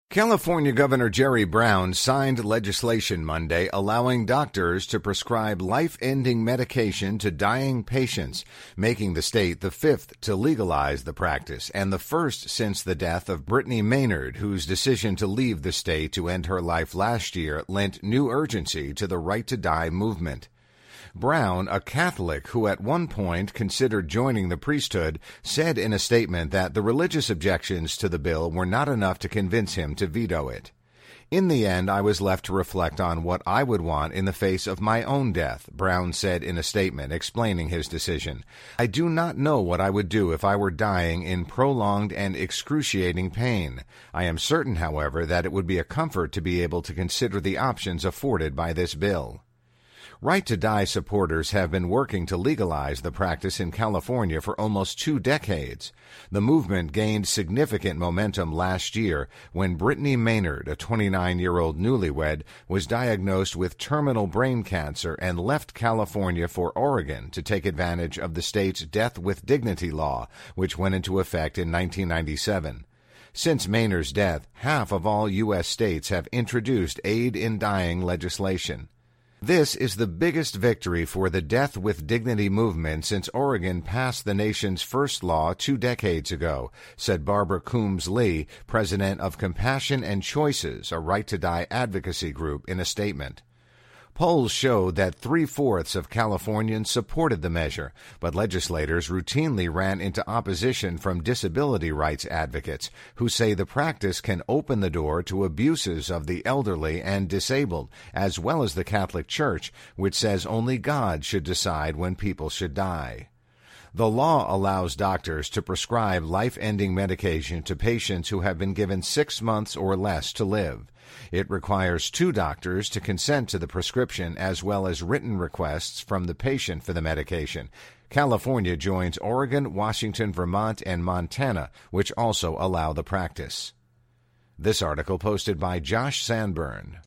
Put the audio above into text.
California Governor Jerry Brown signed legislation Monday allowing doctors to prescribe life-ending medication to dying patients, making the state the fifth to legalize the practice and the first since the death of Brittany Maynard, whose decision to leave the state to end her life last year lent new urgency to the Right to Die movement. Brown, a Catholic who at one point considered joining the priesthood, said in a statement that the religious objections to the bill were not enough to convince him to veto it. "In the end, I was left to reflect on what I would want in the face of my own death," Brown said in a statement explaining his decision. "I do not know what I would do if I were dying in prolonged and excruciating pain. I am certain, however, that it would be a comfort to be able to consider the options afforded by this bill." Right to Die supporters have been working to legalize the practice in California for almost 2 decades. The movement gained significant momentum last year when Brittany Maynard, a 29-year-old newlywed, was diagnosed with terminal brain cancer and left California for Oregon to take advantage of the state's Death with Dignity law, which went into effect in 1997. Since Maynard's death, half of all U.S. states have introduced aid in dying legislation. This is the biggest victory for the Death with Dignity movement since Oregon passed the nation's first law 2 decades ago, said Barbara Coombs Lee, president of Compassion and Choices, a Right to Die advocacy group, in a statement. Polls showed that 3/4 of Californians supported the measure, but legislators routinely ran into opposition from disability rights advocates who say the practice can open the door to abuses of the elderly and disabled, as well as the Catholic Church, which says only God should decide when people should die. The law allows doctors to prescribe life-ending medication to patients who have been given 6 months or less to live. It requires 2 doctors to consent to the prescription as well as written requests from the patient for the medication. California joins Oregon, Washington, Vermont, and Montana, which also allow the practice. This article posted by Josh Sanborn.